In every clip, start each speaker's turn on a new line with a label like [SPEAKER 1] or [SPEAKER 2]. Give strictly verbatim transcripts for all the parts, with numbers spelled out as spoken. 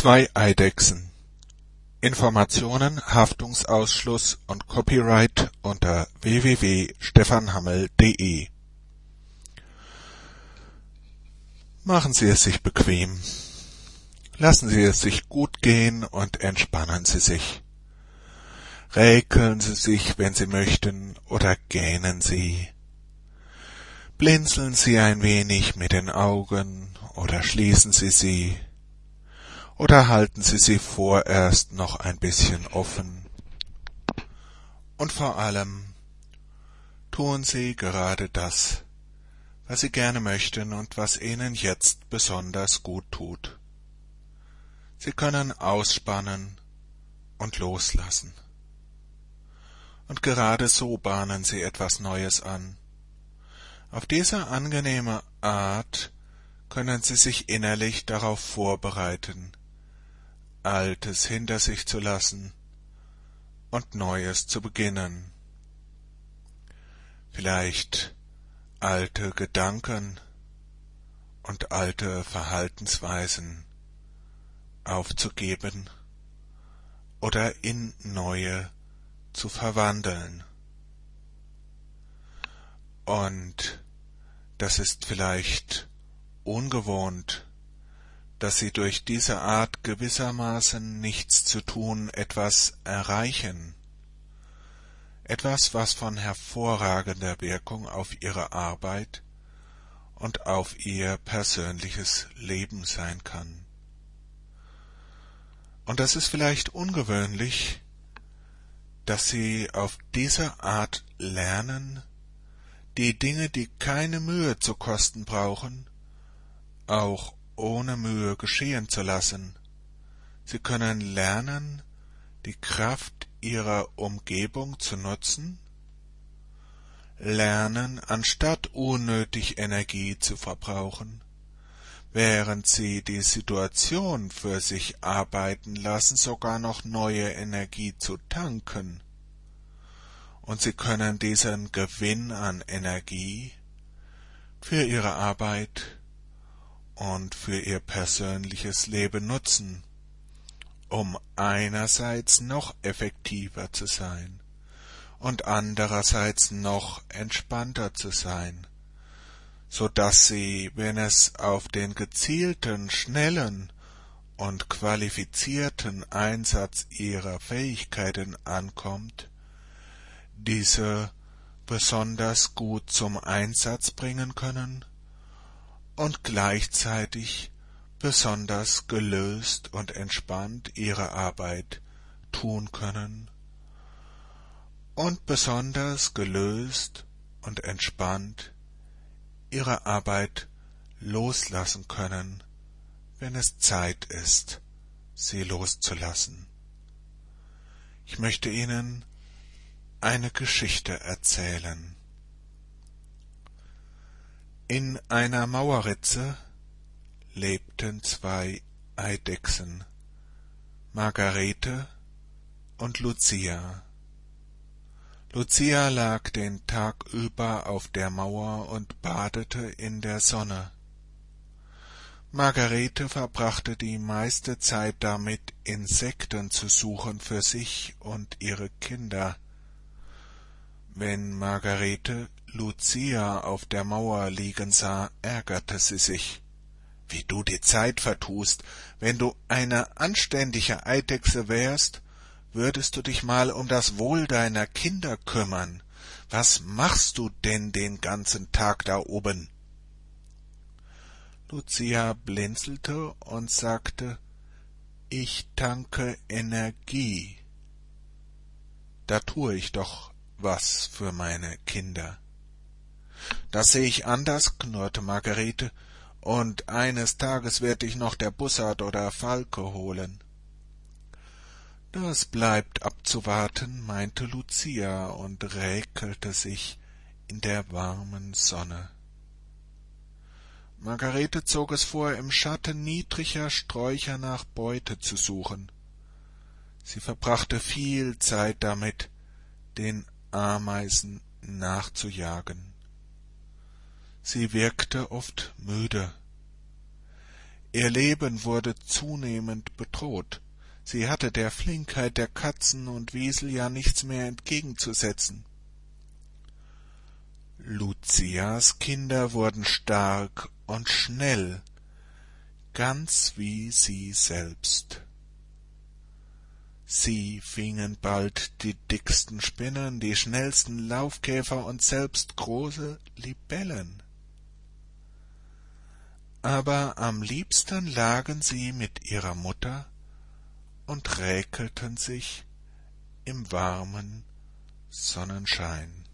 [SPEAKER 1] Zwei Eidechsen. Informationen, Haftungsausschluss und Copyright unter w w w punkt stefan hammel punkt de. Machen Sie es sich bequem. Lassen Sie es sich gut gehen und entspannen Sie sich. Räkeln Sie sich, wenn Sie möchten, oder gähnen Sie. Blinzeln Sie ein wenig mit den Augen oder schließen Sie sie. Oder halten Sie sie vorerst noch ein bisschen offen. Und vor allem tun Sie gerade das, was Sie gerne möchten und was Ihnen jetzt besonders gut tut. Sie können ausspannen und loslassen. Und gerade so bahnen Sie etwas Neues an. Auf diese angenehme Art können Sie sich innerlich darauf vorbereiten, Altes hinter sich zu lassen und Neues zu beginnen. Vielleicht alte Gedanken und alte Verhaltensweisen aufzugeben oder in neue zu verwandeln. Und das ist vielleicht ungewohnt, dass Sie durch diese Art gewissermaßen nichts zu tun etwas erreichen, etwas, was von hervorragender Wirkung auf Ihre Arbeit und auf Ihr persönliches Leben sein kann. Und das ist vielleicht ungewöhnlich, dass Sie auf diese Art lernen, die Dinge, die keine Mühe zu kosten brauchen, auch ohne Mühe geschehen zu lassen. Sie können lernen, die Kraft ihrer Umgebung zu nutzen, lernen, anstatt unnötig Energie zu verbrauchen, während sie die Situation für sich arbeiten lassen, sogar noch neue Energie zu tanken. Und sie können diesen Gewinn an Energie für ihre Arbeit und für ihr persönliches Leben nutzen, um einerseits noch effektiver zu sein und andererseits noch entspannter zu sein, so dass sie, wenn es auf den gezielten, schnellen und qualifizierten Einsatz ihrer Fähigkeiten ankommt, diese besonders gut zum Einsatz bringen können und gleichzeitig besonders gelöst und entspannt ihre Arbeit tun können und besonders gelöst und entspannt ihre Arbeit loslassen können, wenn es Zeit ist, sie loszulassen. Ich möchte Ihnen eine Geschichte erzählen. In einer Mauerritze lebten zwei Eidechsen, Margarete und Lucia. Lucia lag den Tag über auf der Mauer und badete in der Sonne. Margarete verbrachte die meiste Zeit damit, Insekten zu suchen für sich und ihre Kinder. Wenn Margarete Lucia auf der Mauer liegen sah, ärgerte sie sich. Wie du die Zeit vertust, wenn du eine anständige Eidechse wärst, würdest du dich mal um das Wohl deiner Kinder kümmern. Was machst du denn den ganzen Tag da oben? Lucia blinzelte und sagte, ich tanke Energie. Da tue ich doch was für meine Kinder. Das sehe ich anders, knurrte Margarete, und eines Tages werd ich noch der Bussard oder Falke holen. Das bleibt abzuwarten, meinte Lucia und räkelte sich in der warmen Sonne. Margarete zog es vor, im Schatten niedriger Sträucher nach Beute zu suchen. Sie verbrachte viel Zeit damit, den Ameisen nachzujagen. Sie wirkte oft müde. Ihr Leben wurde zunehmend bedroht. Sie hatte der Flinkheit der Katzen und Wiesel ja nichts mehr entgegenzusetzen. Lucias Kinder wurden stark und schnell, ganz wie sie selbst. Sie fingen bald die dicksten Spinnen, die schnellsten Laufkäfer und selbst große Libellen. Aber am liebsten lagen sie mit ihrer Mutter und räkelten sich im warmen Sonnenschein.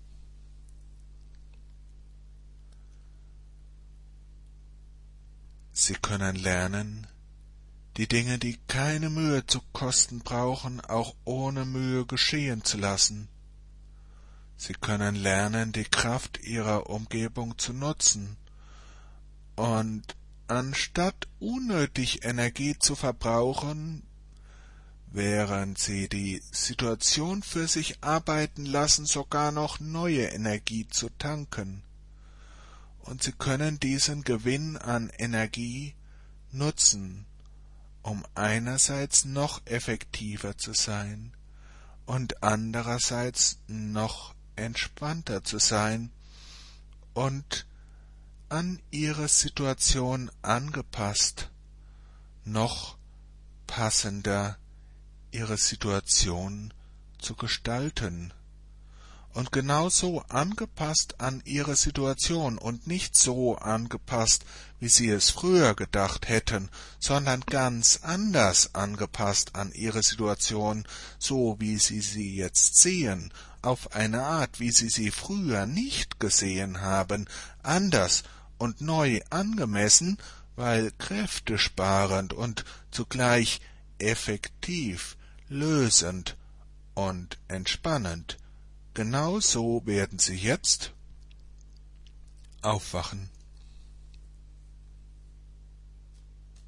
[SPEAKER 1] Sie können lernen, die Dinge, die keine Mühe zu kosten brauchen, auch ohne Mühe geschehen zu lassen. Sie können lernen, die Kraft ihrer Umgebung zu nutzen und anstatt unnötig Energie zu verbrauchen, während sie die Situation für sich arbeiten lassen, sogar noch neue Energie zu tanken. Und sie können diesen Gewinn an Energie nutzen, um einerseits noch effektiver zu sein und andererseits noch entspannter zu sein und an ihre Situation angepasst, noch passender ihre Situation zu gestalten. Und genauso angepasst an ihre Situation und nicht so angepasst, wie sie es früher gedacht hätten, sondern ganz anders angepasst an ihre Situation, so wie sie sie jetzt sehen, auf eine Art, wie sie sie früher nicht gesehen haben, anders und neu angemessen, weil kräftesparend und zugleich effektiv, lösend und entspannend. Genau so werden sie jetzt aufwachen.